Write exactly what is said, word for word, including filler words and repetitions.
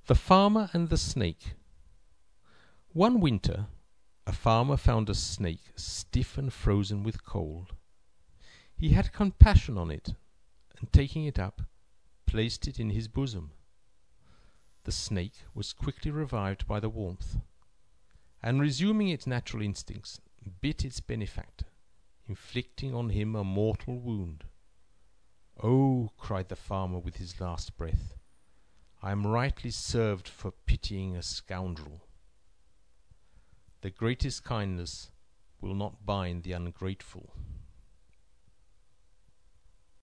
The Farmer and the Snake. One winter a farmer found a snake stiff and frozen with cold. He had compassion on it, and taking it up, placed it in his bosom. The snake was quickly revived by the warmth, and resuming its natural instincts, bit its benefactor, inflicting on him a mortal wound. "Oh," cried the farmer with his last breath, "I am rightly served for pitying a scoundrel." The greatest kindness will not bind the ungrateful.